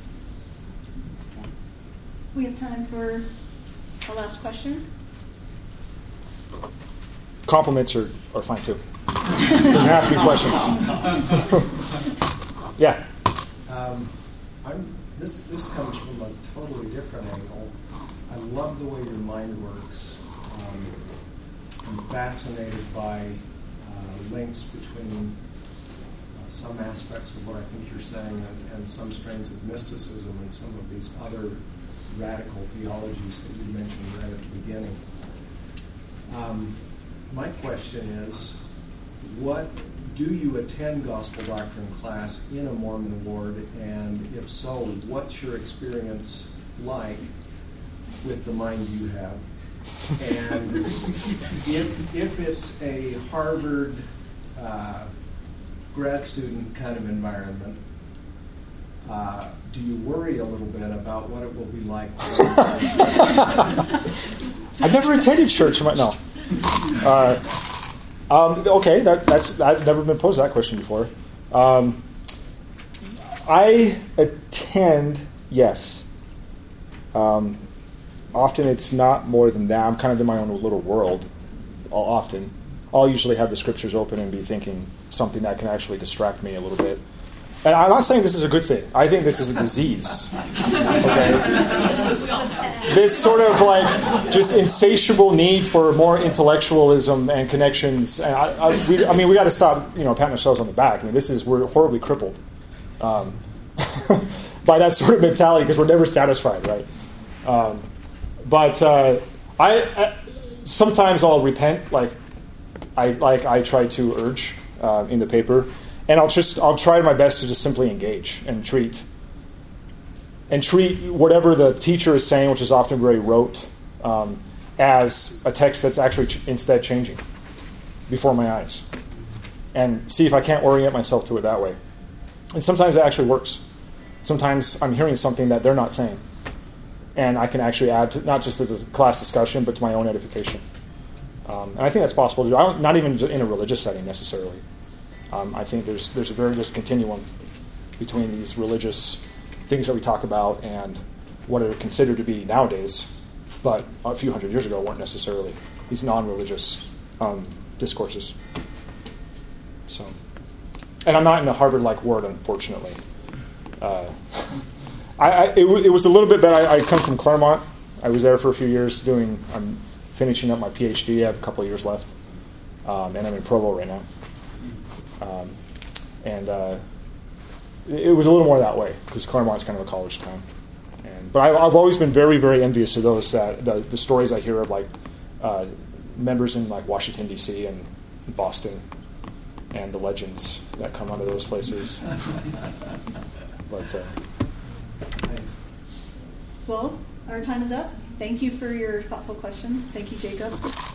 We have time for a last question. Compliments are, are fine, too. Doesn't have to be questions. Yeah. Um, I'm, this this comes from a totally different angle. I love the way your mind works. Um, I'm fascinated by uh, links between uh, some aspects of what I think you're saying and, and some strains of mysticism and some of these other radical theologies that you mentioned right at the beginning. Um, my question is, what do you attend gospel doctrine class in a Mormon ward, and if so, what's your experience like with the mind you have? And if, if it's a Harvard uh, grad student kind of environment, uh, do you worry a little bit about what it will be like? I've never attended church. No. Uh, um, okay, that, that's I've never been posed that question before. Um, I attend, yes. Um, often it's not more than that. I'm kind of in my own little world. Often, I'll usually have the scriptures open and be thinking something that can actually distract me a little bit. And I'm not saying this is a good thing. I think this is a disease. Okay? This sort of like just insatiable need for more intellectualism and connections. And I, I, we, I mean, we got to stop, you know, patting ourselves on the back. I mean, this is we're horribly crippled um, by that sort of mentality because we're never satisfied, right? Um, but uh, I, I sometimes I'll repent, like I like I try to urge uh, in the paper. And I'll just I'll try my best to just simply engage and treat and treat whatever the teacher is saying, which is often very rote, um, as a text that's actually ch- instead changing before my eyes, and see if I can't orient myself to it that way. And sometimes it actually works. Sometimes I'm hearing something that they're not saying, and I can actually add to, not just to the class discussion, but to my own edification. Um, and I think that's possible to do. I don't, not even in a religious setting necessarily. Um, I think there's there's a very just continuum between these religious things that we talk about and what are considered to be nowadays, but a few hundred years ago weren't necessarily these non-religious um, discourses. So, and I'm not in a Harvard-like ward, unfortunately. Uh, I, I it, w- it was a little bit better. I, I come from Claremont. I was there for a few years doing. I'm finishing up my PhD. I have a couple of years left, um, and I'm in Provo right now. Um, and uh, it was a little more that way because Claremont's kind of a college town. And but I've, I've always been very, very envious of those that the, the stories I hear of like uh, members in like Washington D C and Boston, and the legends that come out of those places. But uh, Thanks. Well, our time is up. Thank you for your thoughtful questions. Thank you, Jacob.